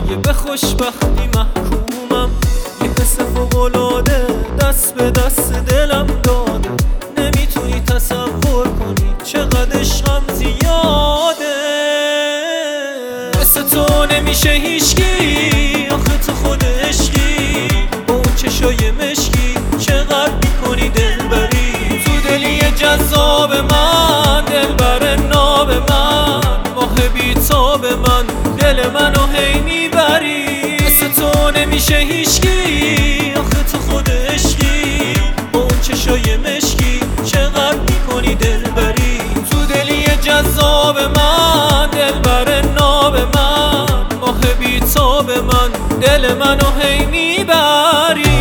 یه به خوشبختی محکومم، یه حس فوق‌العاده دست به دست دلم داده. نمیتونی تصور کنی چقدر عشقم زیاده. مثل تو نمیشه هیچکی، آخه تو خود عشقی، با اون چشای مشکی چقدر میکنی دلبری. تو دلی جذاب من، دلبر ناب من، ماه بیتاب من، دل منو هی میبری. مثل تو نمیشه هیچکی، آخه تو خود عشقی، با اون چشای مشکی چقدر میکنی دلبری. تو دلی جذاب من، دلبر ناب من، ماه بیتاب من، دل منو هی میبری.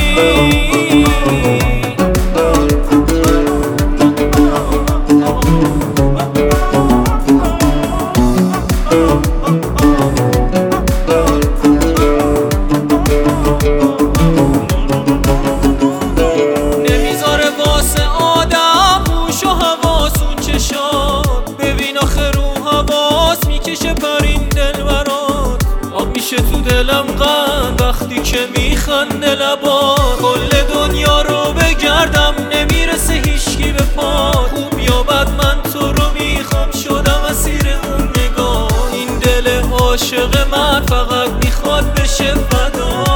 نمیذاره واسه آدم هوش و حواسون چشات، ببین آخه رو حواس میکشه پرین دل برات. آب میشه تو دلم قند وقتی که میخنده لبات. کل دنیا رو بگردم نمیرسه هیچکی به پات. خوب یا بد من تو رو میخوام، شدم اسیر اون نگاه. این دل عاشق من فقط میخواد بشه فدا.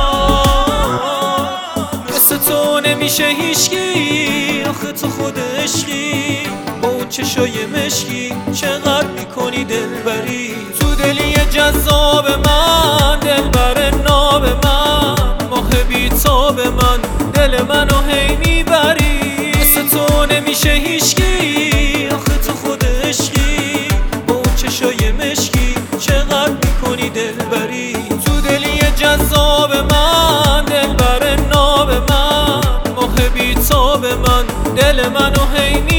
مثل تو نمیشه هیچکی، آخه تو خود عشقی، با اون چشای مشکی چقدر میکنی دلبری. تو دلی جذاب من، دلبر ناب من، ماه بیتاب من، دل منو هی میبری. مثل تو نمیشه هیچکی، آخه تو خود عشقی، با اون چشای مشکی چقدر میکنی دلبری. تو دلی جذاب من، دلبر ناب من، ماه بیتاب من، دل منو هی میبری.